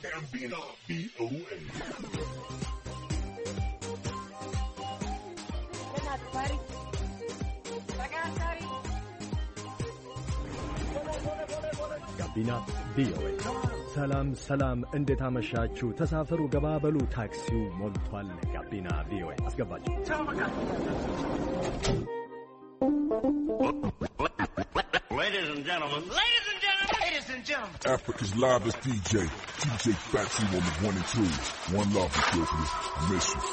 ጋቢና ቪኦኤ ጋቢና ቪኦኤ። ሰላም ሰላም፣ እንዴት አመሻችሁ? ተሳፈሩ፣ ገባበሉ፣ ታክሲው ሞልቷል። ጋቢና ቪኦኤ አስገባችሁ። Ladies and gentlemen, Africa's livest DJ Fatu on the 1 and 2. One love, Ethiopia. I miss you.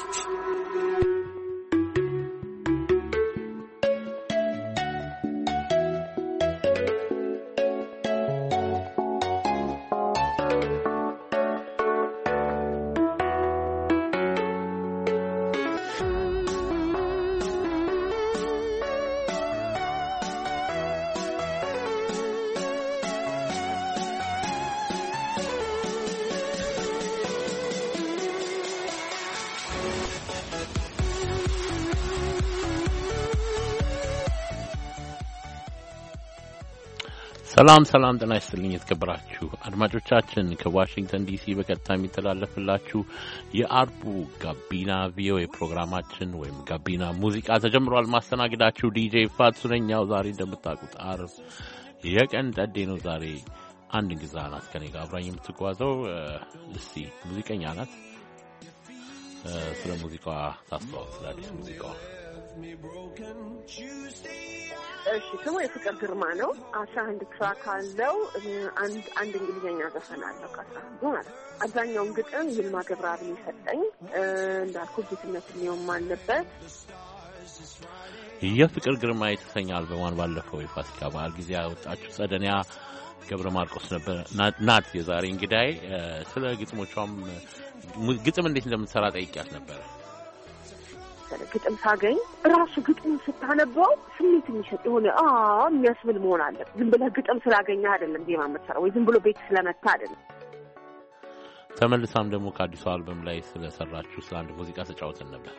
ሰላም ሰላም፣ ጤና ይስጥልኝ የተከበራችሁ አድማጮቻችን፣ ከዋሽንግተን ዲሲ በቀጥታ የሚተላለፍላችሁ የአርቡ ጋቢና ቪኦኤ ፕሮግራማችን ወይም ጋቢና ሙዚቃ ተጀምሯል። ማስተናገዳችሁ ዲጄ ፋቱ ነኝ። ያው ዛሬ እንደምታውቁት አርብ የቀን ጠዴ ነው። ዛሬ አንድ እንግዛ ናት ከኔ ጋር አብራኝ የምትጓዘው። እስቲ ሙዚቀኛ ናት። ስለ ሙዚቃዋ ታስተዋውቅ፣ ስለ አዲስ ሙዚቃዋ። እሺ፣ ስሙ የፍቅር ግርማ ነው። 11 ትራክ አለው። አንድ እንግሊዘኛ ዘፈን አለው ከ11 ማለት። አብዛኛውን ግጥም ይልማ ገብረአብ የሰጠኝ እንዳልኩ ጌትነት ሊሆን አለበት። የፍቅር ግርማ የተሰኘ አልበሟን ባለፈው የፋሲካ በዓል ጊዜ ያወጣችው ጸደኒያ ገብረ ማርቆስ ነበር ናት የዛሬ እንግዳይ። ስለ ግጥሞቿም ግጥም እንዴት እንደምትሰራ ጠይቂያት ነበር። ግጥም ሳገኝ ራሱ ግጥም ስታነበው ስሜት የሚሰጥ የሆነ የሚያስብል መሆን አለ። ዝም ብለህ ግጥም ስላገኘህ አይደለም ዜማ የምትሰራው፣ ወይ ዝም ብሎ ቤት ስለመታ አይደለም። ተመልሳም ደግሞ ከአዲሱ አልበም ላይ ስለሰራችሁ ስለ አንድ ሙዚቃ ተጫውተን ነበር።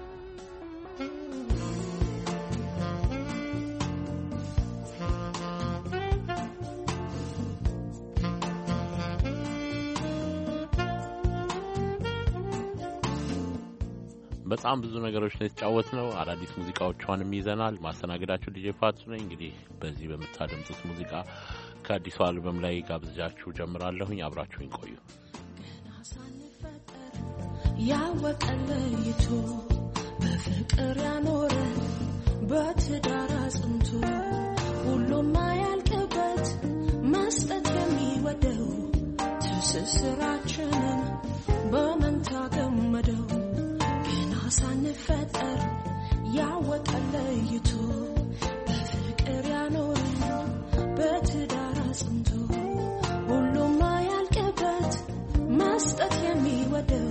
በጣም ብዙ ነገሮች ነው የተጫወትነው። አዳዲስ ሙዚቃዎቿንም ይዘናል። ማስተናገዳችሁ ዲጄ ፋቱ ነኝ። እንግዲህ በዚህ በመታደምጡት ሙዚቃ ከአዲሱ አልበም ላይ ጋብዛችሁ ጀምራለሁኝ። አብራችሁኝ ቆዩ። ያወቀለይቱ በፍቅር ያኖረ በትዳር አጽንቶ ሁሉም ያልቅበት መስጠት የሚወደው ትስስራችንን በመንታ ገመደው ሳንፈጠር ያወቀለይቱ በፍቅር ያኖረን በትዳር አጽንቶ ሁሉም ያልቅበት መስጠት የሚወደው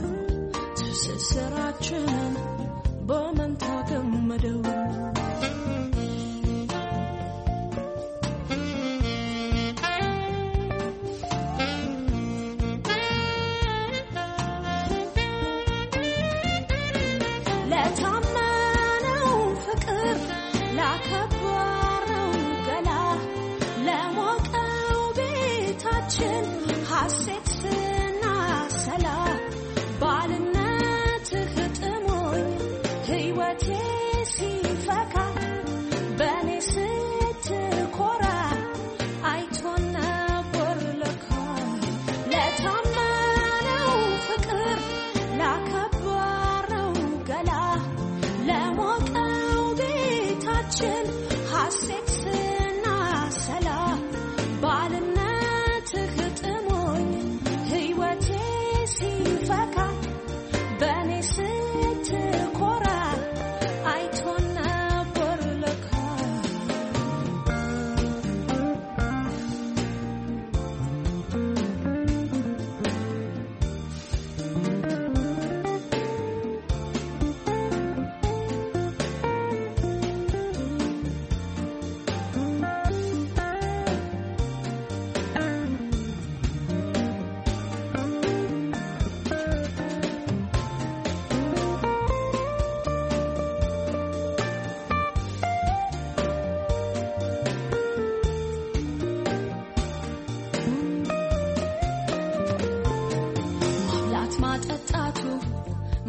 ትስስራችንን በመንታ ገመደው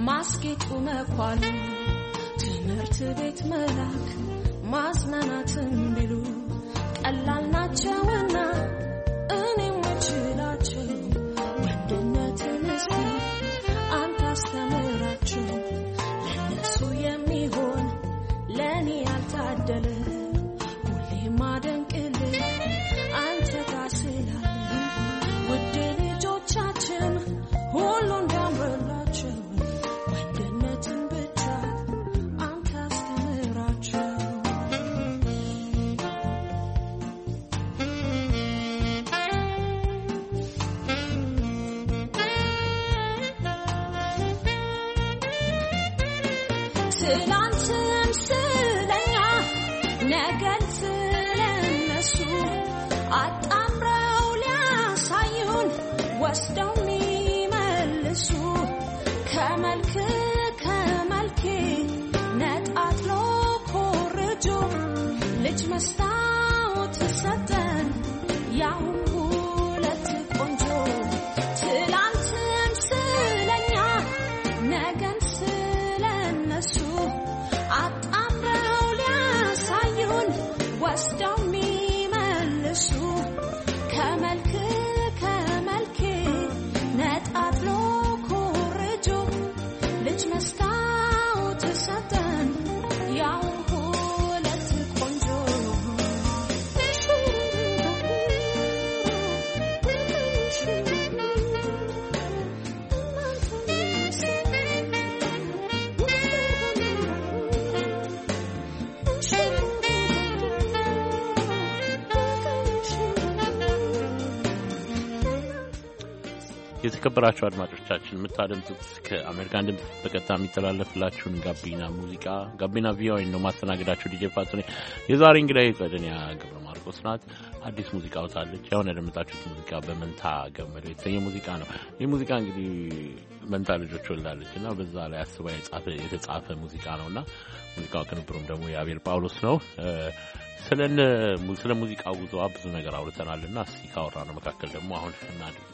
ማስጌጡ መኳሉ ትምህርት ቤት መላክ ማዝናናትን ቢሉ ቀላል ናቸውና እኔም እችላቸው ወንድነትን እስኪ አንተ አስተምራቸው ለነሱ የሚሆን ለኔ ያልታደለ ሁሌ ማደንቅልህ አንተ ጋር ስላለ ውድ ልጆቻችን ሁሉ እንዳምርላቸው ወንድነትን ብቻ አንተ አስተምራቸው ትላንትም ስለኛ ነገን ስለነሱ አጣምረው ሊያሳዩን ወስደው የሚመልሱ ከመልክ ከመልኬ ነጣጥሎ ኮርጆ ልጅ መስታወት ሰጠን ያው ሁለት ቆንጆ ትላንትም ስለኛ ነገን ስለነሱ አጣምረው ሊያሳዩን ወስደው የሚመልሱ ከመልክ ከመልኬ ነጣጥሎ ኮርጆ ልጅ መስታወት ሰጠን ያው ሁለት ቆንጆ የተከበራችሁ አድማጮቻችን የምታደምጡት ከአሜሪካን ድምጽ በቀጥታ የሚተላለፍላችሁን ጋቢና ሙዚቃ ጋቢና ቪኦኤ ነው። ማስተናገዳችሁ ዲጄ ፋቱ ነኝ። የዛሬ እንግዲህ ቀደኒያ ገብረ ማርቆስ ናት። አዲስ ሙዚቃ ወጣለች። አሁን ያደመጣችሁት ሙዚቃ በመንታ ገመደው የተሰኘ ሙዚቃ ነው። ይህ ሙዚቃ እንግዲህ መንታ ልጆች ወልዳለችና በዛ ላይ አስባ የተጻፈ ሙዚቃ ነውና ሙዚቃው ቅንብሩም ደግሞ የአቤል ጳውሎስ ነው። ስለ ሙዚቃው ጉዞ ብዙ ነገር አውርተናልና እስኪ ካወራነው መካከል ደግሞ አሁን እናድምጥ።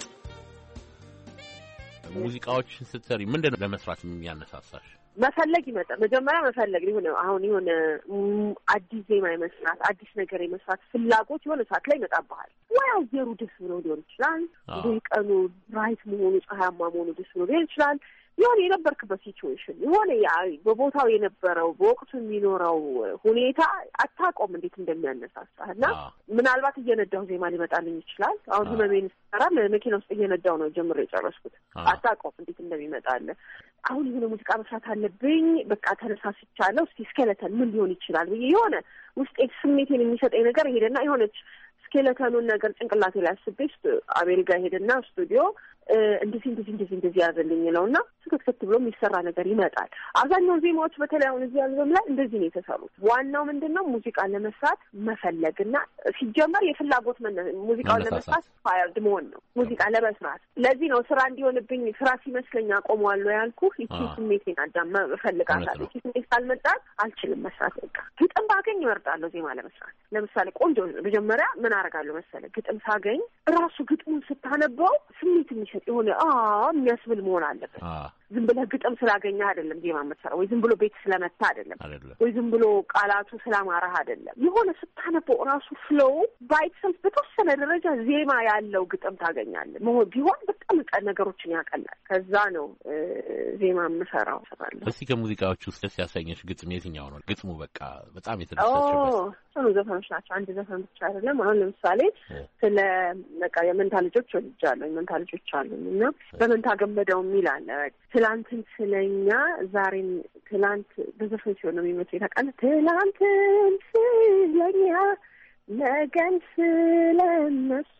ሙዚቃዎችን ስትሰሪ ምንድነው ለመስራት የሚያነሳሳሽ? መፈለግ ይመጣል። መጀመሪያ መፈለግ የሆነ አዲስ ዜማ የመስራት አዲስ ነገር የመስራት ፍላጎት የሆነ ሰዓት ላይ ይመጣብሃል። ወይ አየሩ ደስ ብሎ ሊሆን ይችላል፣ ወይ ቀኑ ብራይት መሆኑ ፀሐያማ መሆኑ ደስ ብሎ ሊሆን ይችላል። የሆነ የነበርክበት ሲቹዌሽን የሆነ በቦታው የነበረው በወቅቱ የሚኖረው ሁኔታ አታውቀውም እንዴት እንደሚያነሳሳህ እና ምናልባት እየነዳሁ ዜማ ሊመጣልኝ ይችላል። አሁን ህመሜን ስሰራ መኪና ውስጥ እየነዳሁ ነው ጀምሮ የጨረስኩት። አታውቀውም እንዴት እንደሚመጣልህ። አሁን የሆነ ሙዚቃ መስራት አለብኝ በቃ ተነሳስቻለሁ። እስቲ ስኬለተን ምን ሊሆን ይችላል ብዬ የሆነ ውስጤ ስሜቴን የሚሰጠኝ ነገር ሄደና የሆነች ስኬለተኑን ነገር ጭንቅላቴ ላይ አስቤ አቤል ጋር ሄደና ስቱዲዮ እንደዚህ ያዘልኝ ነውና ስክክት ብሎ የሚሰራ ነገር ይመጣል። አብዛኛው ዜማዎች በተለይ አሁን እዚህ አልበም ላይ እንደዚህ ነው የተሰሩት። ዋናው ምንድነው ሙዚቃ ለመስራት መፈለግና ሲጀመር የፍላጎት ሙዚቃውን ለመስራት ፋየርድ መሆን ነው ሙዚቃ ለመስራት። ለዚህ ነው ስራ እንዲሆንብኝ ስራ ሲመስለኝ አቆመዋለሁ ያልኩህ። እቺ ስሜቴን አዳማ እፈልጋታለሁ። እቺ ስሜት ካልመጣት አልችልም መስራት። በቃ ግጥም ባገኝ እመርጣለሁ ዜማ ለመስራት። ለምሳሌ ቆንጆ መጀመሪያ ምን አደርጋለሁ መሰለህ ግጥም ሳገኝ ራሱ ግጥሙን ስታነበው ስሜት የሆነ የሚያስብል መሆን አለበት። ዝም ብለህ ግጥም ስላገኘህ አይደለም ዜማ የምትሰራው፣ ወይ ዝም ብሎ ቤት ስለመታ አይደለም፣ ወይ ዝም ብሎ ቃላቱ ስላማረህ አይደለም። የሆነ ስታነበው ራሱ ፍሎው ባይትሰልፍ በተወሰነ ደረጃ ዜማ ያለው ግጥም ታገኛለህ። ቢሆን በጣም ነገሮችን ያቀላል። ከዛ ነው ዜማ የምሰራው ሰራለሁ። እስቲ ከሙዚቃዎች ውስጥ ደስ ያሰኘሽ ግጥም የትኛው ነው? ግጥሙ በቃ በጣም የተደሰተችበት ብዙ ዘፈኖች ናቸው። አንድ ዘፈን ብቻ አይደለም። አሁን ለምሳሌ ስለ በቃ የመንታ ልጆች ወልጃለሁ፣ የመንታ ልጆች አሉኝ እና በመንታ ገመደው የሚል አለ። ትላንትን ስለኛ ዛሬን ትላንት በዘፈን ሲሆን ነው የሚመስለው። ታውቃለህ? ትላንትን ስለኛ ነገን ስለነሱ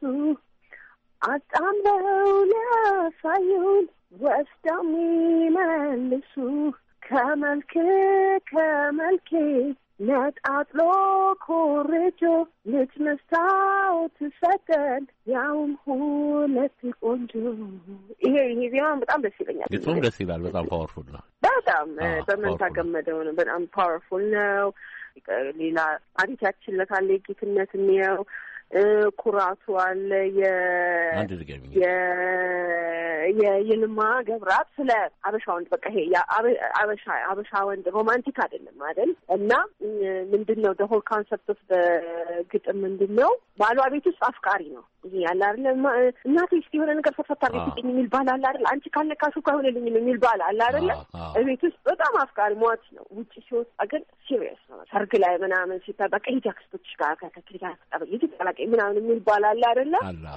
አጣምረው ሊያሳዩን ወስደው የሚመልሱ ከመልክ ከመልኬ ነጣጥሎ ኮርጆ ልጅ መስታወት ሰጠን ያውም ሁለት ቆንጆ። ይሄ ዜማ በጣም ደስ ይለኛል። ግጥሙም ደስ ይላል። በጣም ፓወርፉል ነው። በጣም በመንታ ገመደው ነው። በጣም ፓወርፉል ነው። ሌላ አዲታችን ለካለ ጌትነት ነው። ኩራቱ አለ። የይልማ ገብራት ስለ አበሻ ወንድ በቃ ይሄ አበሻ ወንድ ሮማንቲክ አይደለም አይደል? እና ምንድነው the whole concept of the ግጥም ምንድነው ባሏ ቤት ውስጥ አፍቃሪ ነው። ይሄ ያለ አይደል እናቴ እስቲ የሆነ ነገር ፈፈታ አድርጊኝ የሚል ባል አለ አይደል? አንቺ ካልነካሽው አይሆንልኝም የሚል ባል አለ አይደል? ቤት ውስጥ በጣም አፍቃሪ ሟች ነው። ውጪ ሲወጣ ግን ሲሪየስ ነው። ሰርግ ላይ ምናምን ሲታይ በቃ አክስቶች ጋር ከተክሊካ ተጠበቅ ይተቀላቀይ ምናምን የሚል ባል አለ አይደል?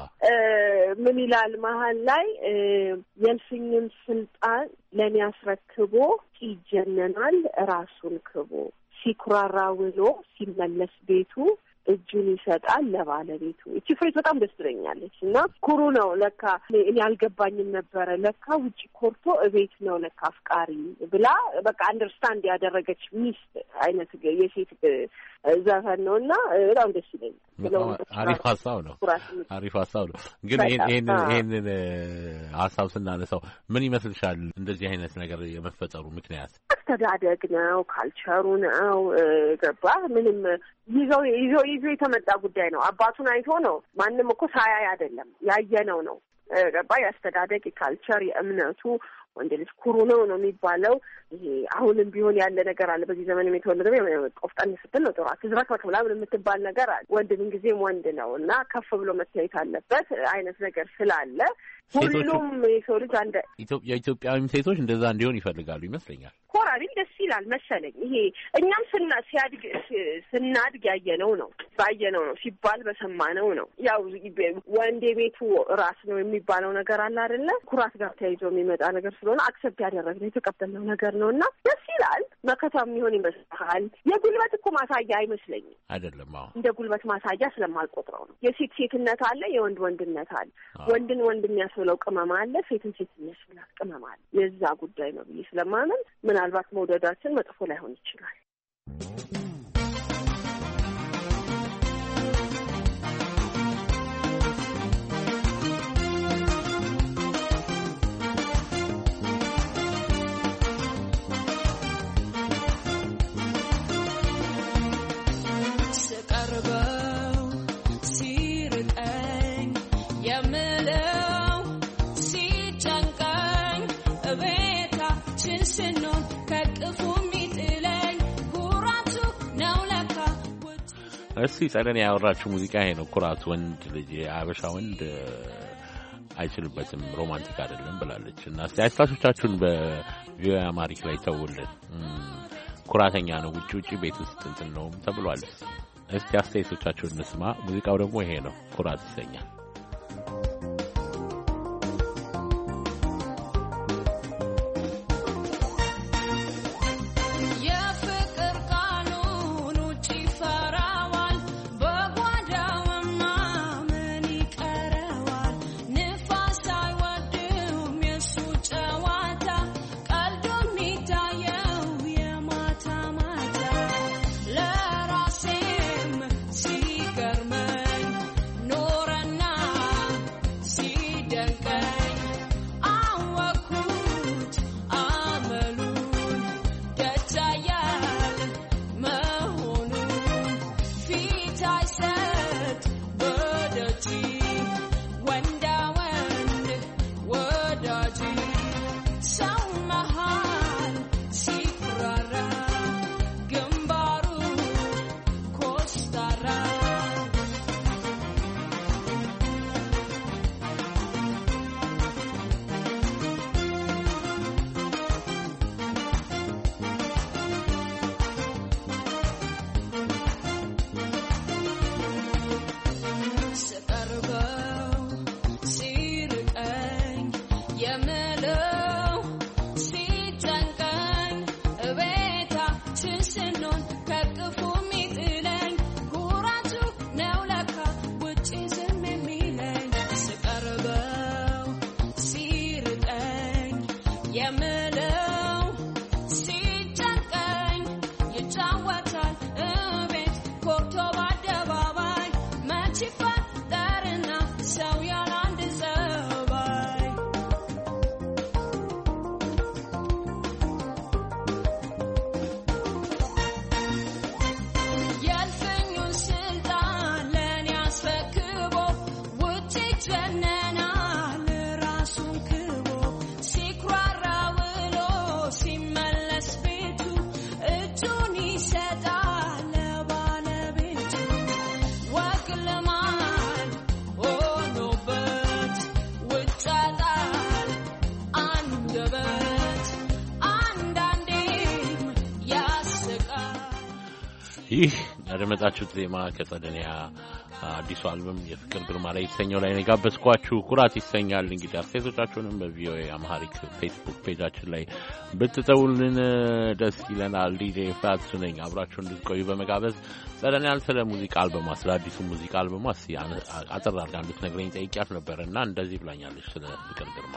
ምን ይላል መሀል ላይ የልፍኝም ስልጣን ለኔ ያስረክቦ ይጀነናል ራሱን ክቦ ሲኩራራ ውሎ ሲመለስ ቤቱ እጁን ይሰጣል ለባለቤቱ። እቺ ፍሬዝ በጣም ደስ ትለኛለች እና ኩሩ ነው ለካ እኔ አልገባኝም ነበረ ለካ ውጪ ኮርቶ እቤት ነው ለካ አፍቃሪ ብላ በቃ አንደርስታንድ ያደረገች ሚስት አይነት የሴት ዘፈን ነውና በጣም ደስ ይለኛል። አሪፍ ሀሳብ ነው። ግን ይሄንን ሀሳብ ስናነሳው ምን ይመስልሻል? እንደዚህ አይነት ነገር የመፈጠሩ ምክንያት አስተዳደግ ነው፣ ካልቸሩ ነው። ገባ ምንም ይዞ የተመጣ ጉዳይ ነው። አባቱን አይቶ ነው። ማንም እኮ ሳያይ አይደለም ያየነው ነው። ገባ የአስተዳደግ የካልቸር የእምነቱ ወንድ ልጅ ኩሩ ነው የሚባለው። ይሄ አሁንም ቢሆን ያለ ነገር አለ። በዚህ ዘመንም የተወለደ ቆፍጣን ስትል ነው ጥራት ዝራክ ወጥላ የምትባል ነገር አለ። ወንድ ምን ጊዜም ወንድ ነው እና ከፍ ብሎ መታየት አለበት አይነት ነገር ስላለ ሁሉም የሰው ልጅ አንደ የኢትዮጵያዊም ሴቶች እንደዛ እንዲሆን ይፈልጋሉ ይመስለኛል። ኮራቢል ደስ ይላል መሰለኝ። ይሄ እኛም ስናድግ ያየነው ነው ሲባል በሰማነው ነው። ያው ወንድ ቤቱ ራስ ነው የሚባለው ነገር አለ አይደለ? ኩራት ጋር ተያይዞ የሚመጣ ነገር ስለሆነ አክሰፕት ያደረግነው የተቀበልነው ነገር ነውና ደስ ይላል። መከታም የሚሆን ይመስላል። የጉልበት እኮ ማሳያ አይመስለኝም። አይደለም እንደ ጉልበት ማሳያ ስለማልቆጥረው ነው። የሴት ሴትነት አለ፣ የወንድ ወንድነት አለ። ወንድን ወንድ የሚያስብለው ቅመም አለ፣ ሴትን ሴት የሚያስብላት ቅመም አለ። የዛ ጉዳይ ነው ብዬ ስለማመን ምናልባት መውደዳችን መጥፎ ላይሆን ይችላል። እስቲ ጸደን ያወራችሁ ሙዚቃ ይሄ ነው። ኩራት ወንድ ልጅ አበሻ ወንድ አይችልበትም፣ ሮማንቲክ አይደለም ብላለች እና እስቲ አስተያየቶቻችሁን በቪኦኤ አማሪክ ላይ ተውልን። ኩራተኛ ነው ውጪ ቤት ውስጥ እንትን ነው ተብሏል። እስቲ አስተያየቶቻችሁን እንስማ። ሙዚቃው ደግሞ ይሄ ነው፣ ኩራት ይሰኛል። ይጀነናል ራሱን ክቦ ይህ ያደመጣችሁት ዜማ ከጸደኒያ አዲሱ አልበም የፍቅር ግርማ ላይ የተሰኘው ላይ ነው ጋበዝኳችሁ። ኩራት ይሰኛል። እንግዲህ አስተያየቶቻችሁንም በቪኦኤ አማሪክ ፌስቡክ ፔጃችን ላይ ብትተውልን ደስ ይለናል። ዲጄ ፋትሱ ነኝ። አብራችሁን እንድትቆዩ በመጋበዝ ጸደኒያን ስለ ሙዚቃ አልበሟ ስለ አዲሱ ሙዚቃ አልበሟ አጠር አድርጋ እንድትነግረኝ ጠይቂያት ነበርና እንደዚህ ብላኛለች ስለ ፍቅር ግርማ።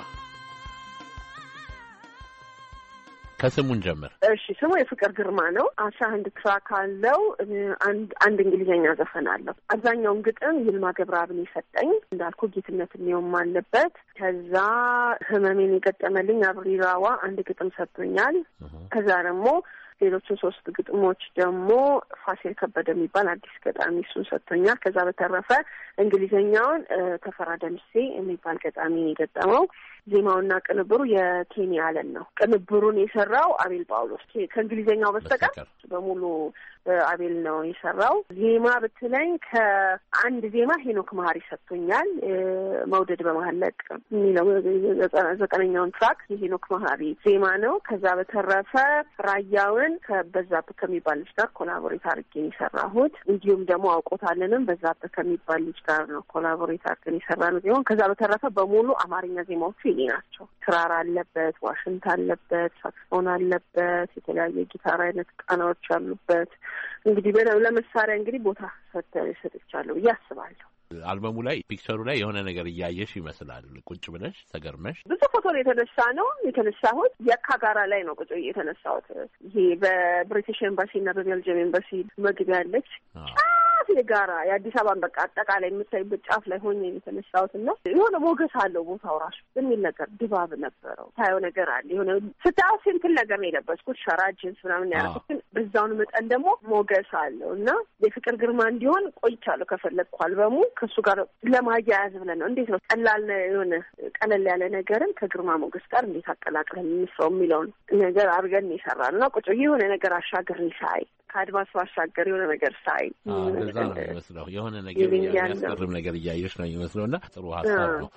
ከስሙን ጀምር። እሺ ስሙ የፍቅር ግርማ ነው። 11 ትራክ አለው። አንድ እንግሊዘኛ ዘፈን አለው። አብዛኛውን ግጥም ይልማ ገብረአብን የሰጠኝ እንዳልኩ ጌትነት የሚውም አለበት። ከዛ ህመሜን የገጠመልኝ አብሪራዋ አንድ ግጥም ሰጥቶኛል። ከዛ ደግሞ ሌሎቹን 3 ግጥሞች ደግሞ ፋሲል ከበደ የሚባል አዲስ ገጣሚ እሱን ሰጥቶኛል። ከዛ በተረፈ እንግሊዘኛውን ተፈራ ደምሴ የሚባል ገጣሚ የገጠመው። ዜማውና ቅንብሩ የኬኒ አለን ነው። ቅንብሩን የሰራው አቤል ጳውሎስ ከእንግሊዘኛው በስተቀር በሙሉ አቤል ነው የሰራው። ዜማ ብትለኝ ከአንድ ዜማ ሄኖክ መሀሪ ሰጥቶኛል። መውደድ በመሀለቅ የሚለው 9ኛውን ትራክ የሄኖክ መሀሪ ዜማ ነው። ከዛ በተረፈ ራያውን ከበዛብህ ከሚባል ልጅ ጋር ኮላቦሬት አድርጌ የሰራሁት። እንዲሁም ደግሞ አውቆታለንም በዛብህ ከሚባል ልጅ ጋር ነው ኮላቦሬት አድርገን የሰራነው ዜማውን። ከዛ በተረፈ በሙሉ አማርኛ ዜማዎቹ ይሄ ናቸው። ክራር አለበት፣ ዋሽንት አለበት፣ ሳክስፎን አለበት፣ የተለያየ ጊታር አይነት ቃናዎች አሉበት። እንግዲህ ለመሳሪያ እንግዲህ ቦታ ሰጥቻለሁ ብዬ አስባለሁ። አልበሙ ላይ ፒክቸሩ ላይ የሆነ ነገር እያየሽ ይመስላል። ቁጭ ብለሽ ተገርመሽ ብዙ ፎቶ የተነሳሁት የካ ጋራ ላይ ነው። ቁጭ የተነሳሁት ይሄ በብሪቲሽ ኤምባሲ እና በቤልጅየም ኤምባሲ መግቢያ ያለች ጋራ የአዲስ አበባን በቃ አጠቃላይ የምታይበት ጫፍ ላይ ሆኜ የተነሳሁት እና የሆነ ሞገስ አለው ቦታው ራሱ የሚል ነገር ድባብ ነበረው። ታየው ነገር አለ። የሆነ ስታየው ሲምፕል ነገር ነው የለበስኩት፣ ሸራ ጂንስ ምናምን ያደረኩት፣ ግን በዛውን መጠን ደግሞ ሞገስ አለው እና የፍቅር ግርማ እንዲሆን ቆይቻለሁ። ከፈለግኩ አልበሙ ከእሱ ጋር ለማያያዝ ብለን ነው። እንዴት ነው ቀለል ያለ ነገርን ከግርማ ሞገስ ጋር እንዴት አቀላቅለን እንስራው የሚለውን ነገር አድርገን ይሰራል እና ቁጭ የሆነ ነገር አሻገርን ሳይ ከአድማስ ባሻገር የሆነ ነገር ሳይ እንደዛ ነው የሚመስለው። የሆነ ነገር የሚያስቀርም ነገር እያየሽ ነው የሚመስለው እና ጥሩ ሀሳብ ነው።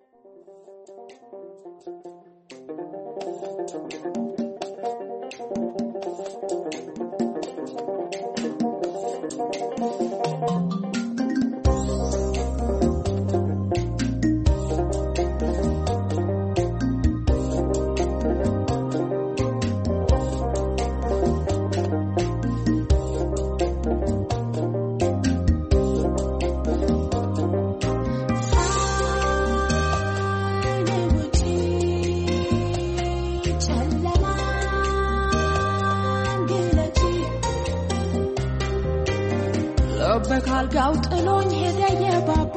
በካልጋው ጥሎኝ ሄደ የባባ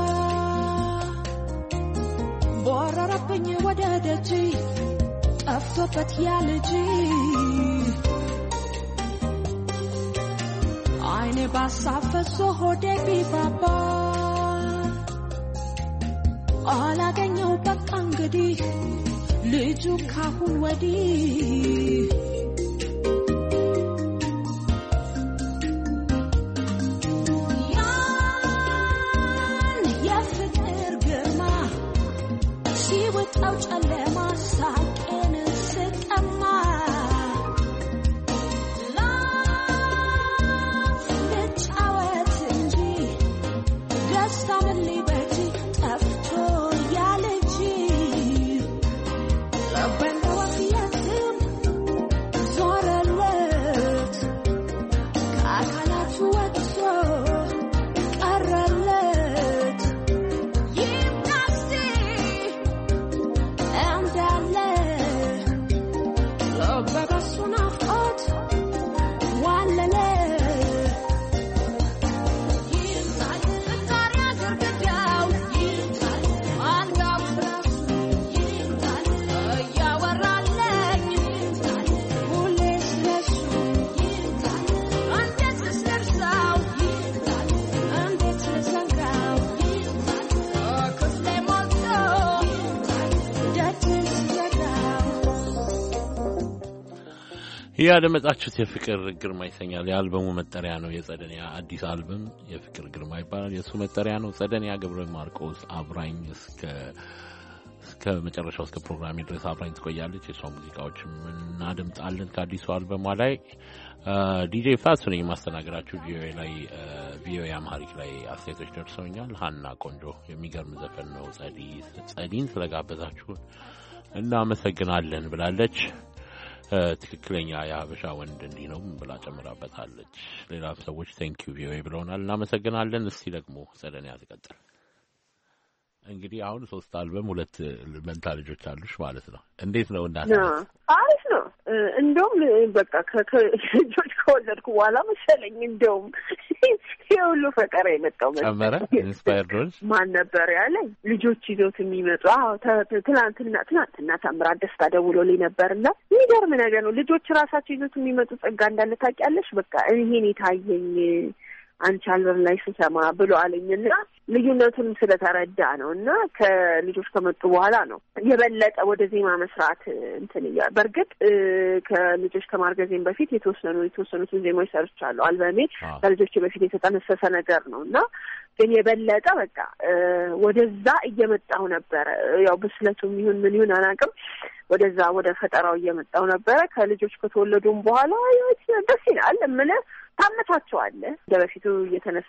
ቦረረብኝ ወደ ደጅ ጠፍቶበት ያ ልጅ አይኔ ባሳፈሶ ሆዴ ቢባባ አላገኘው በቃ እንግዲህ ልጁ ካሁን ወዲህ ያደመጣችሁት የፍቅር ግርማ ይሰኛል። የአልበሙ መጠሪያ ነው። የጸደኒያ አዲስ አልበም የፍቅር ግርማ ይባላል። የሱ መጠሪያ ነው። ጸደኒያ ገብረ ማርቆስ አብራኝ እስከ እስከ መጨረሻው እስከ ፕሮግራም ድረስ አብራኝ ትቆያለች። የሷ ሙዚቃዎችም እናደምጣለን ከአዲሱ አልበሟ ላይ። ዲጄ ፋሱ ነኝ ማስተናገራችሁ። ቪኦኤ አማሪክ ላይ አስተያየቶች ደርሰውኛል። ሀና ቆንጆ የሚገርም ዘፈን ነው ጸዲን ስለጋበዛችሁን እናመሰግናለን ብላለች። ትክክለኛ የሀበሻ ወንድ እንዲህ ነው ብላ ጨምራበታለች። ሌላም ሰዎች ቴንኪዩ ቪኦኤ ብለውናል፣ እናመሰግናለን። እስቲ ደግሞ ጸደን ያስቀጥል። እንግዲህ አሁን 3 አልበም 2 መንታ ልጆች አሉሽ ማለት ነው። እንዴት ነው እናት? አሪፍ ነው። እንደውም በቃ ከልጆች ከወለድኩ በኋላ መሰለኝ እንደውም የሁሉ ፈቀራ የመጣው ጨመረ። ኢንስፓየርድ ሆንሽ? ማን ነበር ያለኝ ልጆች ይዞት የሚመጡ? አዎ ትናንትና ታምራት ደስታ ደውሎልኝ ነበርና የሚገርም ነገር ነው። ልጆች ራሳቸው ይዞት የሚመጡ ጸጋ እንዳለ ታውቂያለሽ? በቃ ይሄን የታየኝ አንቺ አልበም ላይ ስሰማ ብሎ አለኝና ልዩነቱን ስለተረዳ ነው። እና ከልጆች ከመጡ በኋላ ነው የበለጠ ወደ ዜማ መስራት እንትን ይያ። በርግጥ ከልጆች ከማርገዜም በፊት የተወሰኑትን ዜማዎች ሰርቻለሁ። አልበሜ ከልጆች በፊት የተጠነሰሰ ነገር ነው እና ግን የበለጠ በቃ ወደዛ እየመጣሁ ነበረ። ያው ብስለቱም ይሁን ምን ይሁን አላውቅም፣ ወደዛ ወደ ፈጠራው እየመጣሁ ነበረ። ከልጆች ከተወለዱም በኋላ ደስ ይላል። እምልህ ታመታቸዋለህ። እንደበፊቱ እየተነሳ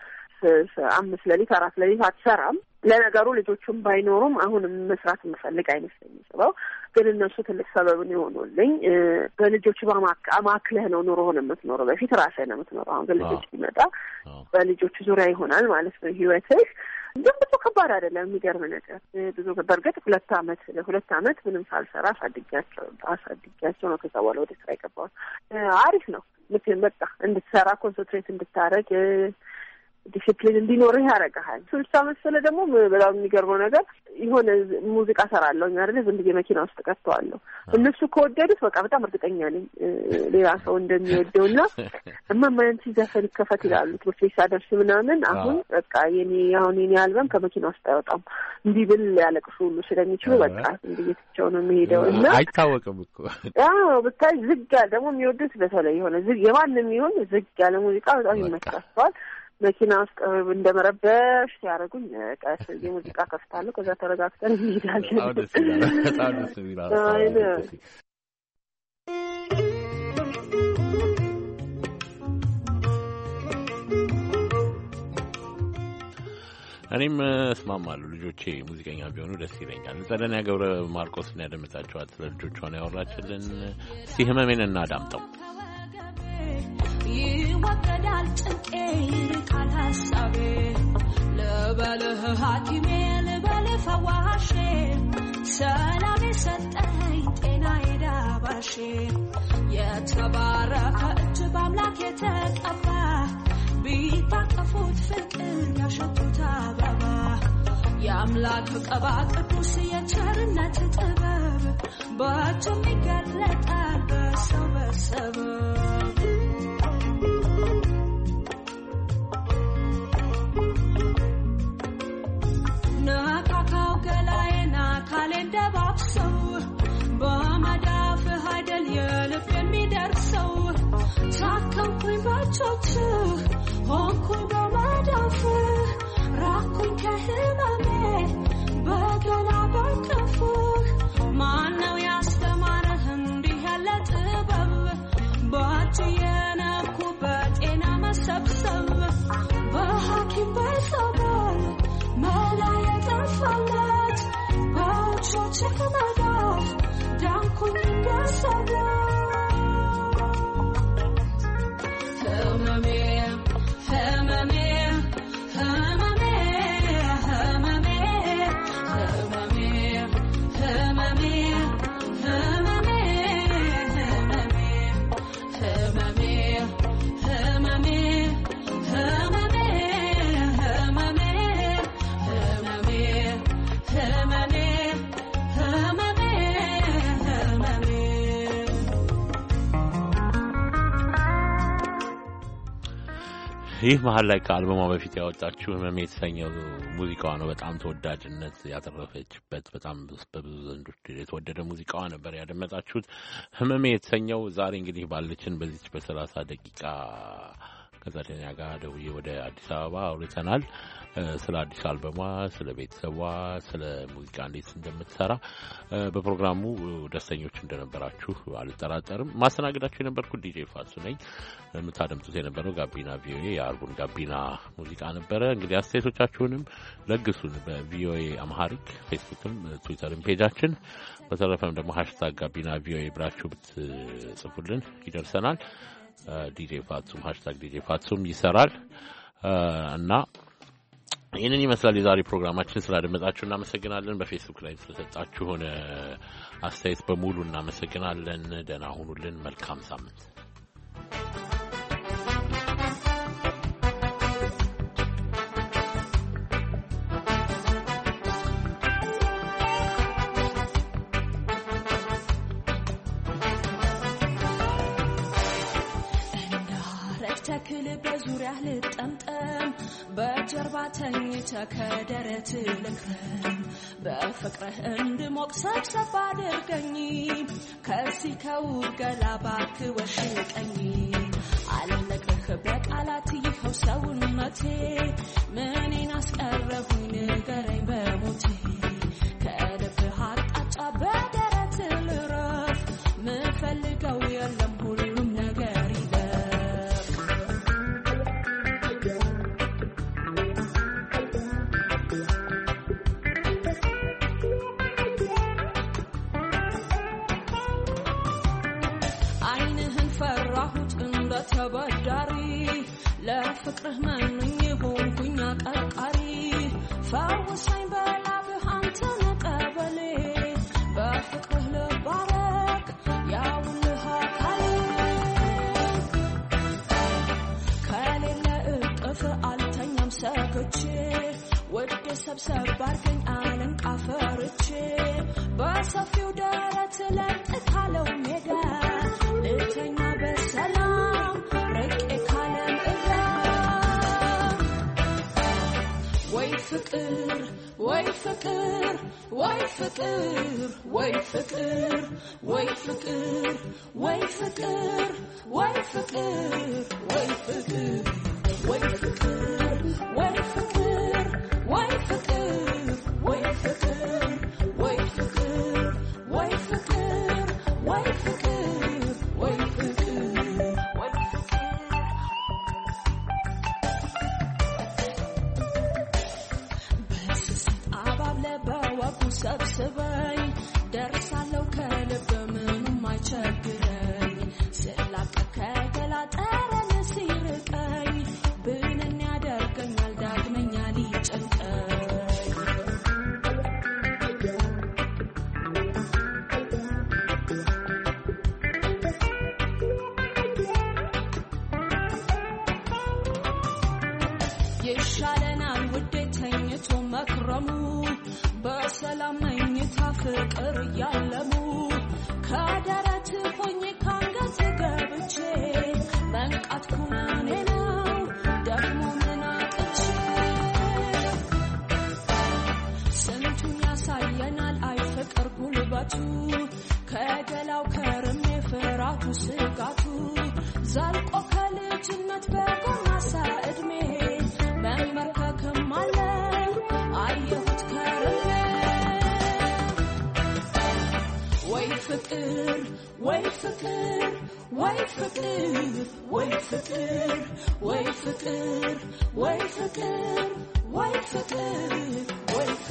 5 ሌሊት 4 ሌሊት አትሰራም። ለነገሩ ልጆቹም ባይኖሩም አሁንም መስራት የምፈልግ አይመስለኝም። ግን እነሱ ትልቅ ሰበብን የሆኑልኝ። በልጆቹ በማክለህ ነው ኑሮህን የምትኖረው። በፊት ራስህ ነው የምትኖረው። አሁን ግን ልጆች ሲመጣ በልጆቹ ዙሪያ ይሆናል ማለት ነው ህይወትህ። ግን ብዙ ከባድ አይደለም። የሚገርም ነገር ብዙ በርግጥ 2 አመት ምንም ሳልሰራ አሳድጊያቸው ነው ከዛ በኋላ ወደ ስራ የገባሁት። አሪፍ ነው። ምክንያቱም በቃ እንድትሰራ ኮንሰንትሬት እንድታረግ ዲሲፕሊን እንዲኖርህ ያደርግሃል። ስልሳ መሰለ ደግሞ በጣም የሚገርመው ነገር የሆነ ሙዚቃ ሰራለሁ አይደል? ዝም ብዬ መኪና ውስጥ ቀጥተዋለሁ። እነሱ ከወደዱት በቃ በጣም እርግጠኛ ነኝ ሌላ ሰው እንደሚወደውና እማማን ሲዘፈን ይከፈት ይላሉ። ትምህርት ቤት ሳደርስ ምናምን አሁን በቃ የኔ አልበም ከመኪና ውስጥ አይወጣም እንዲህ ብል ያለቅሱ ሁሉ ስለሚችሉ በቃ እንዲህ ትቸው ነው የሚሄደው እና አይታወቅም እኮ ብታይ ዝግ ያለ ደግሞ የሚወዱት በተለይ የሆነ ዝግ የማንም ይሁን ዝግ ያለ ሙዚቃ በጣም ይመቻቸዋል። መኪና ውስጥ እንደመረበሽ ሲያደርጉኝ ቀስ የሙዚቃ ከፍታለሁ። ከዛ ተረጋግተን እንሄዳለን። እኔም እስማማለሁ። ልጆቼ ሙዚቀኛ ቢሆኑ ደስ ይለኛል። ጸደንያ ገብረ ማርቆስን ያደመጣችኋት ስለ ልጆቿ ነው ያወራችልን። እስቲ ህመሜን እናዳምጠው። ይወገዳል ጭንቄ ይርቃል ሀሳቤ ልበልህ ሐኪሜ ልበልህ ፈዋሼ ሰላም የሰጠኝ ጤና የዳባሼ የተባረከ እጅ በአምላክ የተቀባ ቢታቀፉት ፍቅር ያሸቱት አበባ የአምላክ ቀባ ቅዱስ የቸርነት ጥበብ በእጁም ይገለጣል በሰው በሰበብ ነካካው ገላዬና ካሌን ደባብሰው በመዳፍህ አይደል የልብ የሚደርሰው ታከምኩኝ ባቾችህ ሆንኩኝ በመዳፍህ ራኩኝ ከህመሜ በገና በክንፍህ ማነው ያስተማረህ እንዲህ ያለ ጥበብ በእጅ የነኩ በጤና መሰብሰብ በሐኪም በሰበብ መላ የጠፋለት በእጆችህ መዳፍ ዳንኩኝ እንደሰበ ህመሜ ህመሜ ህመሜ ህመሜ ህመሜ ህመሜ ህመሜ ህመሜ ህመሜ ይህ መሀል ላይ ከአልበሟ በፊት ያወጣችው ህመሜ የተሰኘው ሙዚቃዋ ነው። በጣም ተወዳጅነት ያተረፈችበት በጣም በብዙ ዘንዶች የተወደደ ሙዚቃዋ ነበር ያደመጣችሁት። ህመሜ የተሰኘው ዛሬ እንግዲህ ባለችን በዚች በ30 ደቂቃ ከጸደኒያ ጋር ደውዬ ወደ አዲስ አበባ አውርተናል። ስለ አዲስ አልበሟ፣ ስለ ቤተሰቧ፣ ስለ ሙዚቃ እንዴት እንደምትሰራ በፕሮግራሙ ደስተኞች እንደነበራችሁ አልጠራጠርም። ማስተናገዳችሁ የነበርኩት ዲጄ ፋሱ ነኝ። የምታደምጡት የነበረው ጋቢና ቪኦኤ የአርቡን ጋቢና ሙዚቃ ነበረ። እንግዲህ አስተያየቶቻችሁንም ለግሱን በቪኦኤ አምሃሪክ ፌስቡክም ትዊተርም ፔጃችን፣ በተረፈም ደግሞ ሃሽታግ ጋቢና ቪኦኤ ብላችሁ ብትጽፉልን ይደርሰናል። ዲጄ ፋቱም ሃሽታግ ዲጄ ፋቱም ይሰራል እና ይህንን ይመስላል የዛሬ ፕሮግራማችን። ስላደመጣችሁ እናመሰግናለን። በፌስቡክ ላይ ስለሰጣችሁን አስተያየት በሙሉ እናመሰግናለን። ደህና ሁኑልን። መልካም ሳምንት። ተክል በዙሪያ ልጠምጠም በጀርባ ተኝተ ከደረት ልክረም በፍቅርህ እንድሞቅ ሰብሰብ አድርገኝ ከዚህ ከውብ ገላ እባክህ ወሽቀኝ አልነግርህ በቃላት ይኸው ሰውነቴ ምኔን አስቀረሁኝ ንገረኝ በሞቴ ከልብህ አቅጣጫ በደረት ልረፍ ምፈልገው የለም ሁሉም ነገር ተበዳሪ ለፍቅርህ መንኝ ሆንኩኝ አቀርቃሪ ፈውሰኝ በላብህ አንተ ነቀበሌ በፍቅርህ ልባረክ ያውልህ አካሌ ከሌለ እቅፍ አልተኛም ሰግቼ ወደ ሰብሰብ አድርገኝ አልንቃፈርቼ በሰፊው ደረት ለጥ ካለው ሜዳ ልተኛ በሰላም ርቄ ካለም እዳ ወይ ፍቅር ወይ ፍቅር ወይ ፍቅር ወይ ፍቅር ወይ ፍቅር ወይ ፍቅር ወይ ፍቅር ወይ ፍቅር ወይ ፍቅር ወይ ፍቅር ወይ ፍቅር ወይ ፍቅር ወይ ፍቅር ወይ ፍቅር ወይ ፍቅር ወይ ፍቅር በስስት አባብለ በወጉ ሰብስበኝ ደርሳለሁ ከልብ ምንም አይቸግረኝ ስላቀቅ ከገላ ጠረን ሲርቀኝ ብንን ያደርገኛል ዳግመኛ ሊጨንቀኝ ይሻለናል ውዴ ተኝቶ መክረሙ በሰላም መኝታ ፍቅር እያለሙ ከደረት ሆኜ ካንገት ገብቼ መንቃት ኩነኔ ነው ደግሞ ምን አጥቼ ስንቱን ያሳየናል አይ ፍቅር ጉልበቱ ከገላው ከርሜ ፍራቱ ስጋቱ ዘልቆ ከልጅነት በጎማሳ ዕድሜ መመርከክም አለ አየሁት ከርሜ ወይ ፍቅር ወይ ፍቅር ወይ ፍቅር ወይ ፍቅር ወይ ፍቅር ወይ ፍቅር ወይ ፍቅር ወይ